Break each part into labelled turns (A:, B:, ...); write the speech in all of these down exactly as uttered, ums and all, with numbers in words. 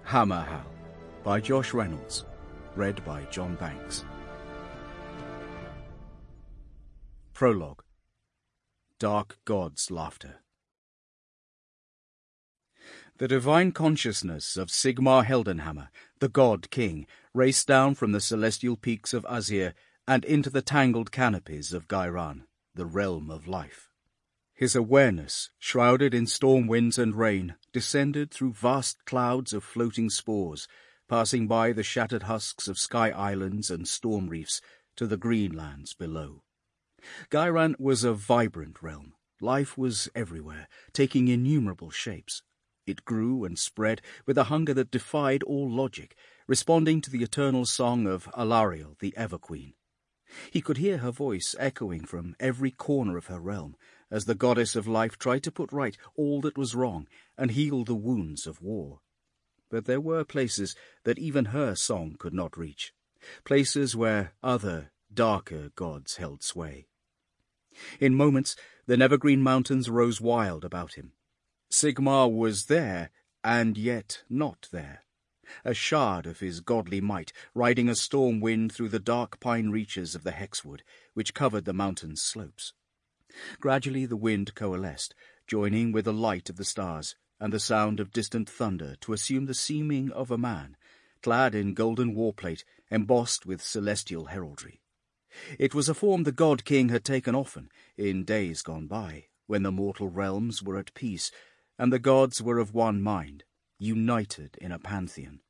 A: Hammer Howl by Josh Reynolds, read by John Banks. Prologue. Dark God's Laughter. The divine consciousness of Sigmar Heldenhammer, the God King, raced down from the celestial peaks of Azir and into the tangled canopies of Ghyran, the realm of life. His awareness, shrouded in storm winds and rain, descended through vast clouds of floating spores, passing by the shattered husks of sky islands and storm reefs to the green lands below. Ghyran was a vibrant realm. Life was everywhere, taking innumerable shapes. It grew and spread with a hunger that defied all logic, responding to the eternal song of Alariel, the Ever-Queen. He could hear her voice echoing from every corner of her realm, as the goddess of life tried to put right all that was wrong and heal the wounds of war. But there were places that even her song could not reach, places where other, darker gods held sway. In moments, the Nevergreen Mountains rose wild about him. Sigmar was there, and yet not there, a shard of his godly might, riding a storm wind through the dark pine reaches of the Hexwood, which covered the mountain's slopes. Gradually the wind coalesced, joining with the light of the stars and the sound of distant thunder to assume the seeming of a man, clad in golden warplate, embossed with celestial heraldry. It was a form the God King had taken often, in days gone by, when the mortal realms were at peace, and the gods were of one mind, united in a pantheon.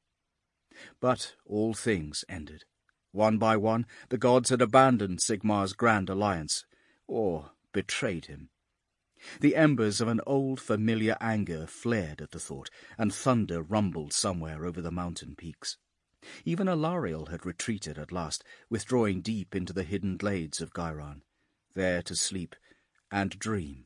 A: But all things ended. One by one, the gods had abandoned Sigmar's grand alliance, or betrayed him. The embers of an old familiar anger flared at the thought, and thunder rumbled somewhere over the mountain peaks. Even Alariel had retreated at last, withdrawing deep into the hidden glades of Ghyran, there to sleep and dream.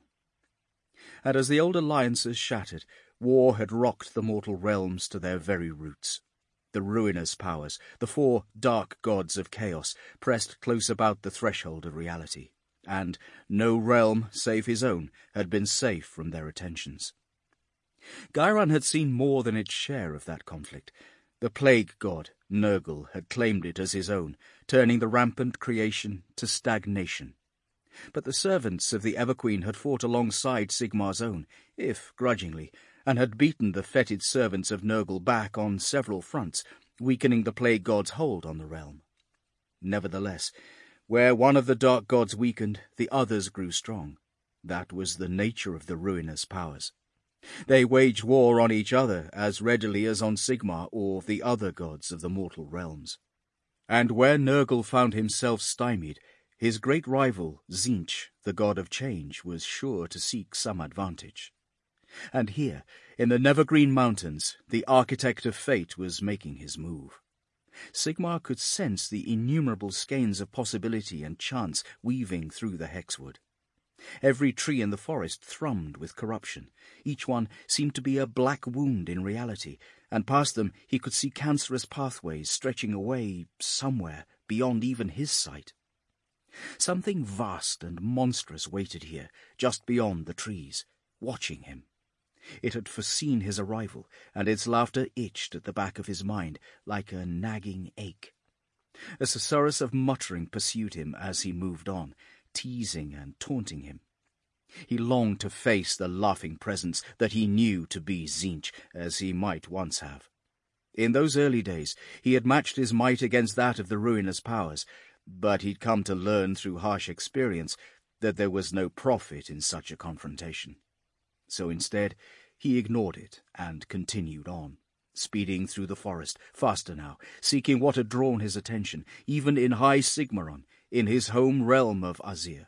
A: And as the old alliances shattered, war had rocked the mortal realms to their very roots. The ruinous powers, the four dark gods of chaos, pressed close about the threshold of reality, and no realm save his own had been safe from their attentions. Ghyran had seen more than its share of that conflict. The plague god, Nurgle, had claimed it as his own, turning the rampant creation to stagnation. But the servants of the Ever-Queen had fought alongside Sigmar's own, if grudgingly, and had beaten the fetid servants of Nurgle back on several fronts, weakening the plague god's hold on the realm. Nevertheless, where one of the dark gods weakened, the others grew strong. That was the nature of the ruinous powers. They waged war on each other as readily as on Sigmar or the other gods of the mortal realms. And where Nurgle found himself stymied, his great rival, Tzeentch, the god of change, was sure to seek some advantage. And here, in the Nevergreen Mountains, the architect of fate was making his move. Sigmar could sense the innumerable skeins of possibility and chance weaving through the Hexwood. Every tree in the forest thrummed with corruption. Each one seemed to be a black wound in reality, and past them he could see cancerous pathways stretching away somewhere beyond even his sight. Something vast and monstrous waited here, just beyond the trees, watching him. It had foreseen his arrival, and its laughter itched at the back of his mind like a nagging ache. A susurrus of muttering pursued him as he moved on, teasing and taunting him. He longed to face the laughing presence that he knew to be Tzeentch, as he might once have. In those early days he had matched his might against that of the ruinous powers, but he'd come to learn through harsh experience that there was no profit in such a confrontation. So instead, he ignored it and continued on, speeding through the forest, faster now, seeking what had drawn his attention, even in High Sigmaron, in his home realm of Azir.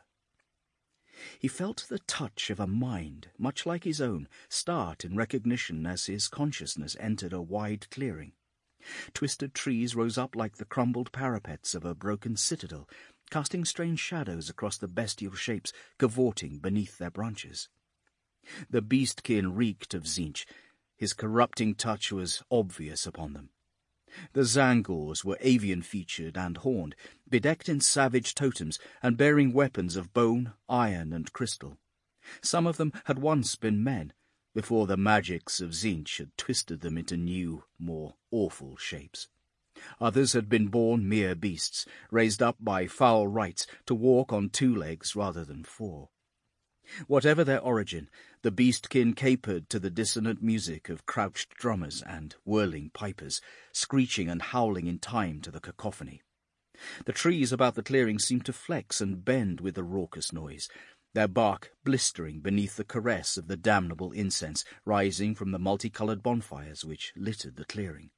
A: He felt the touch of a mind, much like his own, start in recognition as his consciousness entered a wide clearing. Twisted trees rose up like the crumbled parapets of a broken citadel, casting strange shadows across the bestial shapes cavorting beneath their branches. The beastkin reeked of Tzeentch. His corrupting touch was obvious upon them. The Zangors were avian-featured and horned, bedecked in savage totems and bearing weapons of bone, iron, and crystal. Some of them had once been men, before the magics of Tzeentch had twisted them into new, more awful shapes. Others had been born mere beasts, raised up by foul rites to walk on two legs rather than four. Whatever their origin, the beastkin capered to the dissonant music of crouched drummers and whirling pipers, screeching and howling in time to the cacophony. The trees about the clearing seemed to flex and bend with the raucous noise, their bark blistering beneath the caress of the damnable incense rising from the multicoloured bonfires which littered the clearing.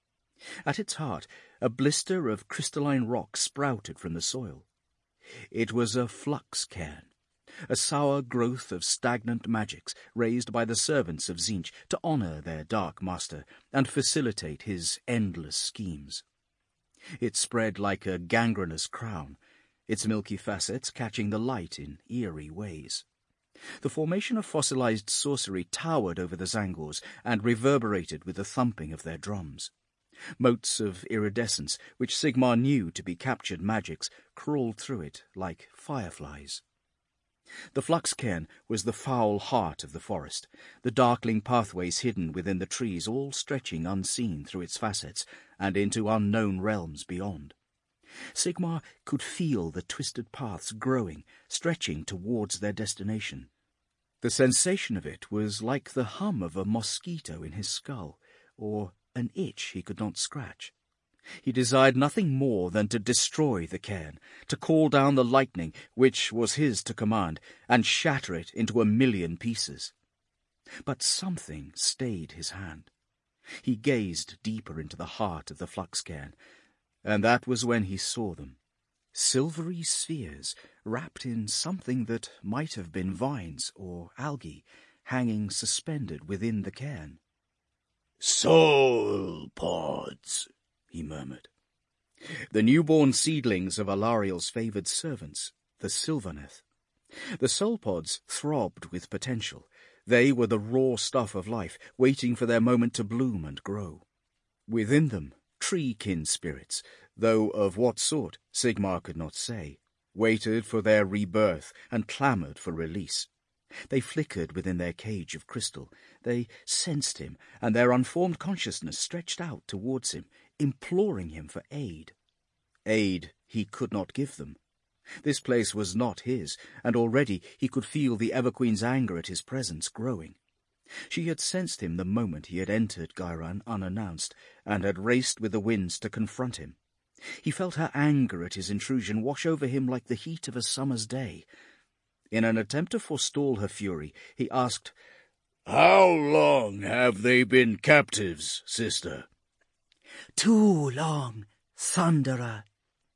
A: At its heart, a blister of crystalline rock sprouted from the soil. It was a flux cairn, a sour growth of stagnant magics raised by the servants of Tzeentch to honour their dark master and facilitate his endless schemes. It spread like a gangrenous crown, its milky facets catching the light in eerie ways. The formation of fossilized sorcery towered over the Tzaangors and reverberated with the thumping of their drums. Motes of iridescence, which Sigmar knew to be captured magics, crawled through it like fireflies. The flux cairn was the foul heart of the forest, the darkling pathways hidden within the trees all stretching unseen through its facets and into unknown realms beyond. Sigmar could feel the twisted paths growing, stretching towards their destination. The sensation of it was like the hum of a mosquito in his skull, or an itch he could not scratch. He desired nothing more than to destroy the cairn, to call down the lightning, which was his to command, and shatter it into a million pieces. But something stayed his hand. He gazed deeper into the heart of the flux cairn, and that was when he saw them. Silvery spheres, wrapped in something that might have been vines or algae, hanging suspended within the cairn.
B: "Soul pods," he murmured.
A: The newborn seedlings of Alariel's favoured servants, the Sylvaneth. The soul pods throbbed with potential. They were the raw stuff of life, waiting for their moment to bloom and grow. Within them, tree-kin spirits, though of what sort Sigmar could not say, waited for their rebirth and clamoured for release. They flickered within their cage of crystal. They sensed him, and their unformed consciousness stretched out towards him, imploring him for aid. Aid he could not give them. This place was not his, and already he could feel the Everqueen's anger at his presence growing. She had sensed him the moment he had entered Ghyran unannounced, and had raced with the winds to confront him. He felt her anger at his intrusion wash over him like the heat of a summer's day. In an attempt to forestall her fury, he asked,
B: "How long have they been captives, sister?"
C: "Too long, Thunderer."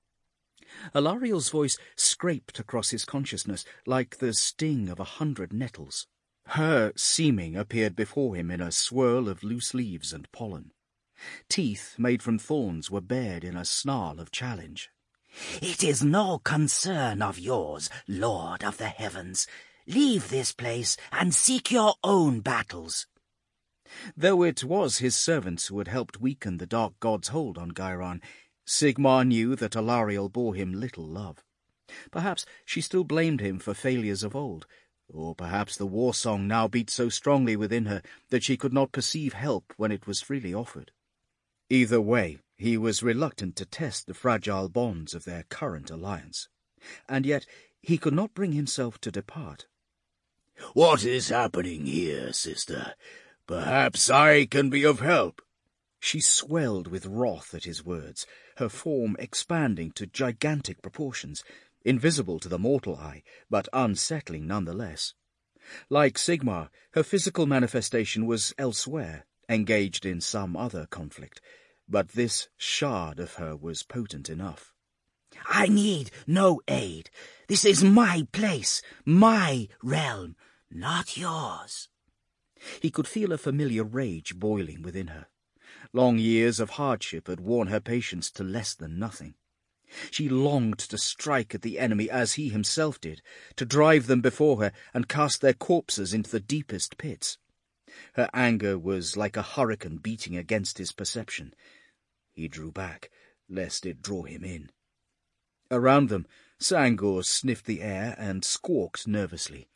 A: Alariel's voice scraped across his consciousness like the sting of a hundred nettles. Her seeming appeared before him in a swirl of loose leaves and pollen. Teeth made from thorns were bared in a snarl of challenge.
C: "It is no concern of yours, Lord of the Heavens. Leave this place and seek your own battles."
A: Though it was his servants who had helped weaken the Dark God's hold on Ghyran, Sigmar knew that Alariel bore him little love. Perhaps she still blamed him for failures of old, or perhaps the war song now beat so strongly within her that she could not perceive help when it was freely offered. Either way, he was reluctant to test the fragile bonds of their current alliance, and yet he could not bring himself to depart.
B: "What is happening here, sister? Perhaps I can be of help."
A: She swelled with wrath at his words, her form expanding to gigantic proportions, invisible to the mortal eye, but unsettling nonetheless. Like Sigmar, her physical manifestation was elsewhere, engaged in some other conflict, but this shard of her was potent enough.
C: "I need no aid. This is my place, my realm, not yours."
A: He could feel a familiar rage boiling within her. Long years of hardship had worn her patience to less than nothing. She longed to strike at the enemy as he himself did, to drive them before her and cast their corpses into the deepest pits. Her anger was like a hurricane beating against his perception. He drew back, lest it draw him in. Around them, Tzaangors sniffed the air and squawked nervously.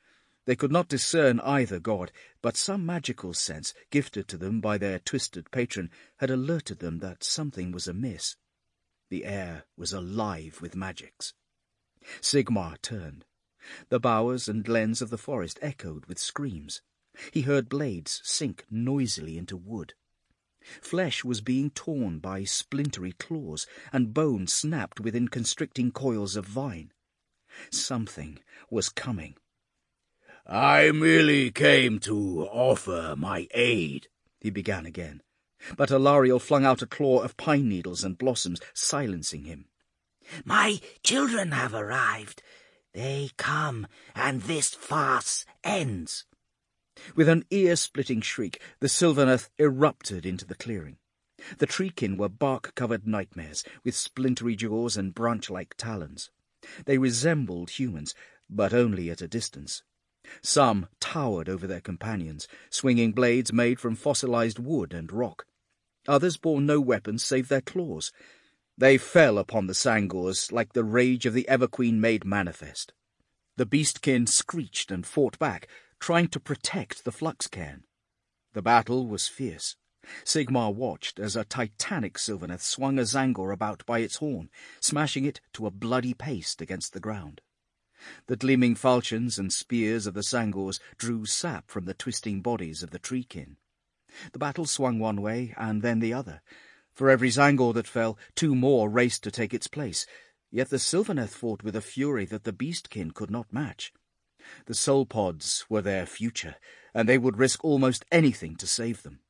A: They could not discern either god, but some magical sense, gifted to them by their twisted patron, had alerted them that something was amiss. The air was alive with magics. Sigmar turned. The bowers and glens of the forest echoed with screams. He heard blades sink noisily into wood. Flesh was being torn by splintery claws, and bone snapped within constricting coils of vine. Something was coming.
B: "I merely came to offer my aid,"
A: he began again. But Alariel flung out a claw of pine needles and blossoms, silencing him.
C: "My children have arrived. They come, and this farce ends."
A: With an ear-splitting shriek, the Sylvaneth erupted into the clearing. The treekin were bark-covered nightmares, with splintery jaws and branch-like talons. They resembled humans, but only at a distance. Some towered over their companions, swinging blades made from fossilized wood and rock. Others bore no weapons save their claws. They fell upon the Sangors like the rage of the Everqueen made manifest. The beastkin screeched and fought back, trying to protect the Fluxcairn. The battle was fierce. Sigmar watched as a titanic Sylvaneth swung a Zangor about by its horn, smashing it to a bloody paste against the ground. The gleaming falchions and spears of the Sangors drew sap from the twisting bodies of the treekin. The battle swung one way and then the other. For every Zangor that fell, two more raced to take its place, yet the Sylvaneth fought with a fury that the beastkin could not match. The soul pods were their future, and they would risk almost anything to save them.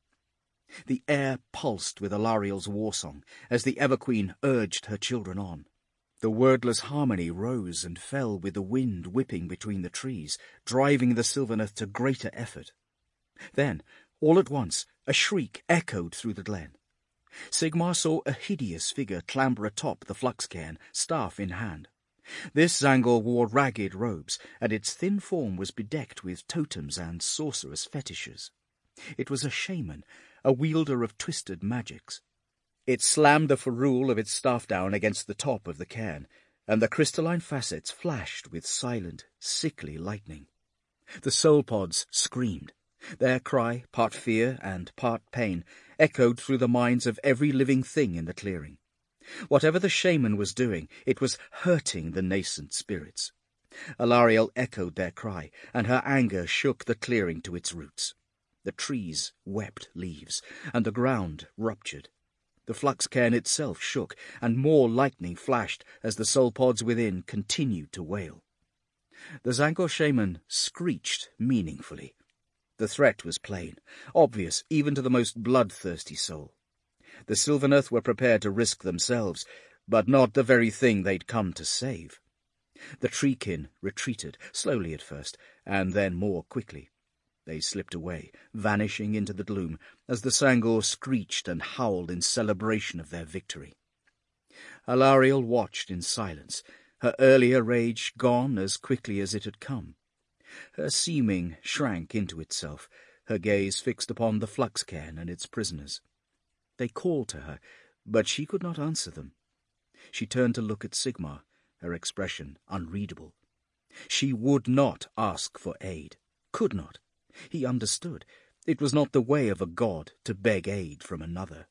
A: The air pulsed with Alariel's war song as the Everqueen urged her children on. The wordless harmony rose and fell with the wind whipping between the trees, driving the Sylvaneth to greater effort. Then, all at once, a shriek echoed through the glen. Sigmar saw a hideous figure clamber atop the Fluxcairn, staff in hand. This Zangor wore ragged robes, and its thin form was bedecked with totems and sorcerous fetishes. It was a shaman, a wielder of twisted magics. It slammed the ferrule of its staff down against the top of the cairn, and the crystalline facets flashed with silent, sickly lightning. The soul pods screamed. Their cry, part fear and part pain, echoed through the minds of every living thing in the clearing. Whatever the shaman was doing, it was hurting the nascent spirits. Alariel echoed their cry, and her anger shook the clearing to its roots. The trees wept leaves, and the ground ruptured. The Fluxcairn itself shook, and more lightning flashed as the soul pods within continued to wail. The Zangor shaman screeched meaningfully. The threat was plain, obvious even to the most bloodthirsty soul. The Sylvaneth were prepared to risk themselves, but not the very thing they'd come to save. The treekin retreated, slowly at first, and then more quickly. They slipped away, vanishing into the gloom, as the Sangor screeched and howled in celebration of their victory. Alariel watched in silence, her earlier rage gone as quickly as it had come. Her seeming shrank into itself, her gaze fixed upon the Fluxcairn and its prisoners. They called to her, but she could not answer them. She turned to look at Sigmar, her expression unreadable. She would not ask for aid, could not. He understood. It was not the way of a god to beg aid from another.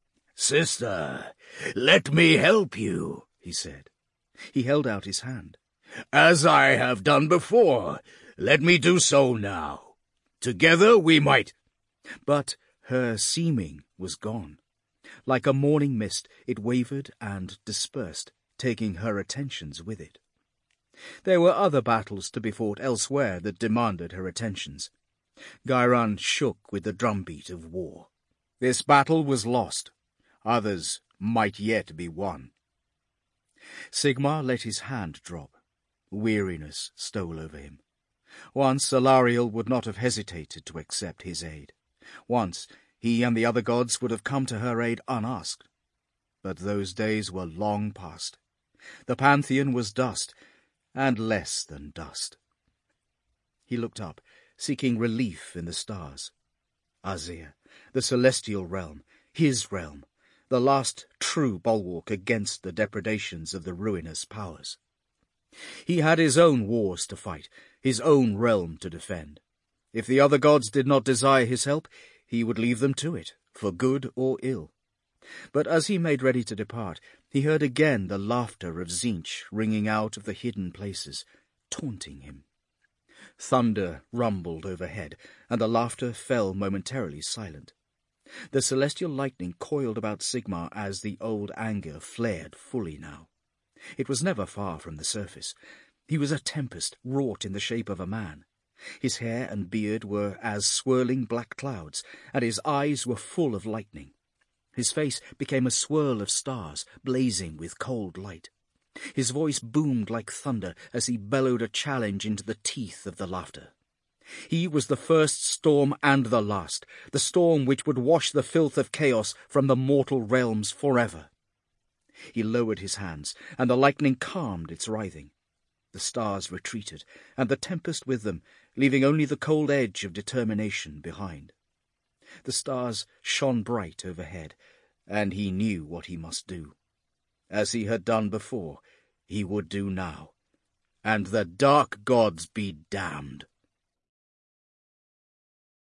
B: "Sister, let me help you," he said.
A: He held out his hand.
B: "As I have done before, let me do so now. Together we might—"
A: But her seeming was gone. Like a morning mist, it wavered and dispersed, taking her attentions with it. There were other battles to be fought elsewhere that demanded her attentions. Gairan shook with the drumbeat of war. This battle was lost. Others might yet be won. Sigmar let his hand drop. Weariness stole over him. Once Alariel would not have hesitated to accept his aid. Once he and the other gods would have come to her aid unasked. But those days were long past. The Pantheon was dust, and less than dust. He looked up, seeking relief in the stars. Azir, the celestial realm, his realm, the last true bulwark against the depredations of the ruinous powers. He had his own wars to fight, his own realm to defend. If the other gods did not desire his help, he would leave them to it, for good or ill. But as he made ready to depart, he heard again the laughter of Tzeentch ringing out of the hidden places, taunting him. Thunder rumbled overhead, and the laughter fell momentarily silent. The celestial lightning coiled about Sigmar as the old anger flared fully now. It was never far from the surface. He was a tempest wrought in the shape of a man. His hair and beard were as swirling black clouds, and his eyes were full of lightning. His face became a swirl of stars, blazing with cold light. His voice boomed like thunder as he bellowed a challenge into the teeth of the laughter. He was the first storm and the last, the storm which would wash the filth of chaos from the mortal realms forever. He lowered his hands, and the lightning calmed its writhing. The stars retreated, and the tempest with them, leaving only the cold edge of determination behind. The stars shone bright overhead, and he knew what he must do. As he had done before, he would do now. And the dark gods be damned!